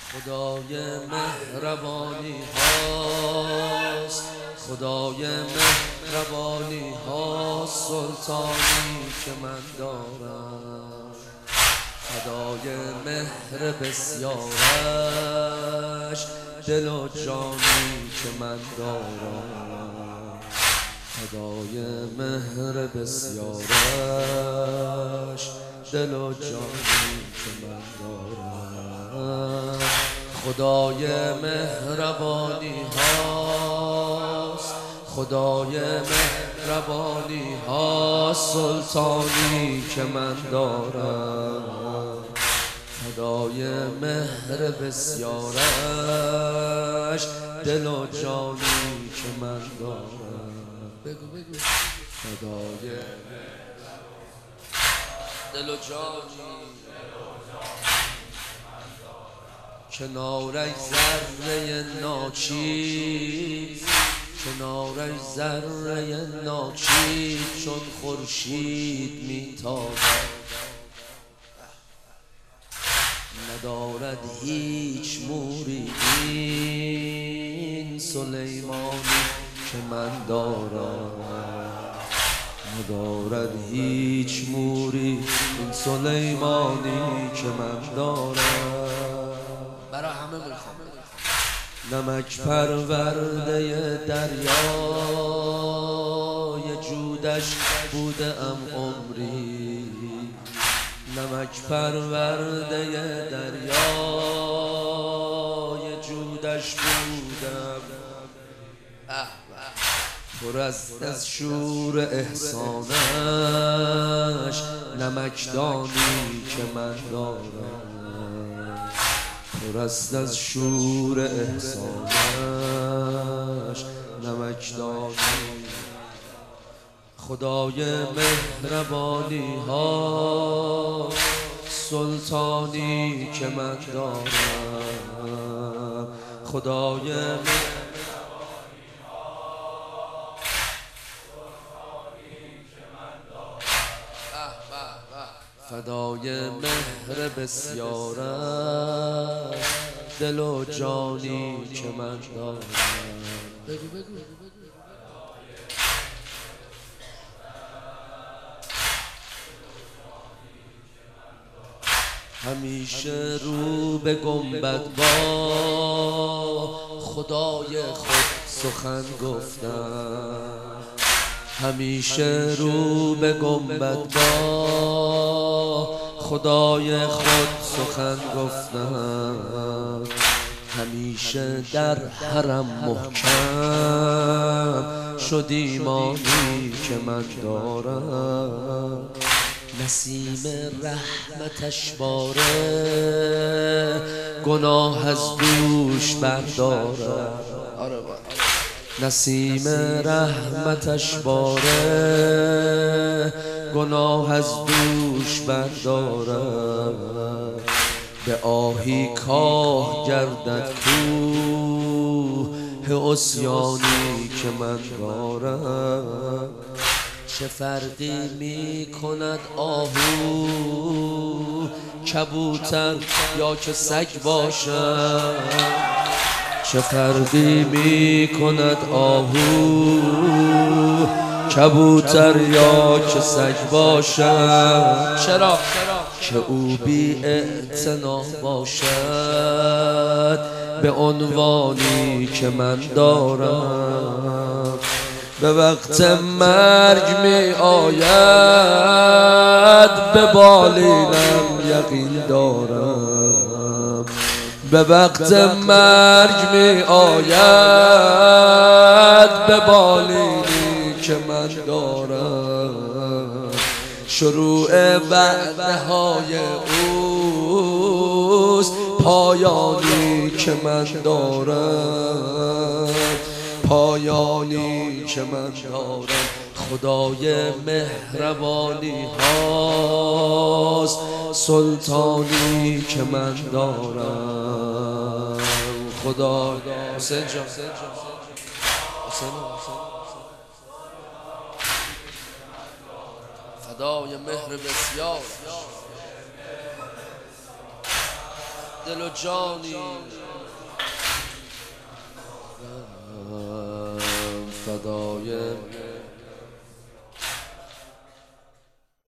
خدای مهربانی هاست، خدای مهربانی هاست، سلطانی که من دارم. فدای مهر بسیارش دل و جانی که من دارم. فدای مهر بسیارش دل و جانی که من دارم. خدای مهربانی هاست، خدای مهربانی هاست، سلطانی که من دارم. فدای مهر بسیارش دل و جانی که من دارم. بگو بگو. فدای دل و جانی کنارش ذره ناچیز، کنارش ذره ناچیز، چون خورشید میتابد. ندارد هیچ موری این سلیمانی که من دارم. ندارد هیچ موری این سلیمانی که من دارم. برای همه میخوام نمک پرورده دریای جودش بوده ام عمری. نمک پرورده دریای جودش بودم، پر از شور احسانش، نمکدانی که من دارم. پر از شور احسانش، نمکدانی. خدای مهربانی ها، سلطانی که من دارم. خدای مهربانی ها، سلطانی که من دارم. فدای مهر بسیارش دل و جانی که من دارم. بگو بگو. همیشه رو به گنبد با خدای خود سخن گفتم. همیشه رو به گنبد با خدای خود سخن گفتم. همیشه در حرم محکم شد ایمانی که من دارم. نسیم رحمتش باره گناه از دوش برداره. نسیم رحمتش باره گناه از دوش برداره. به آهی کاه گردد کوه عصیانی که من دارم. چه فرقی می کند آهو کبوتر یا که سگ باشد؟ چه فرقی می کند آهو کبوتر یا که سگ باشد؟ چرا؟ که او بی اعتنا باشد به عنوانی که من دارم. به وقت مرگ می آید به بالینم یقین دارم. به وقت مرگ می آید به بالینی که من دارم. شروع وعده های اوست پایانی که من دارم. پایانی که من دارم. خدای مهربانی هاست، سلطانی که من دارم. خدا حسین جان فدای مهر بسیار دل و جانی فدای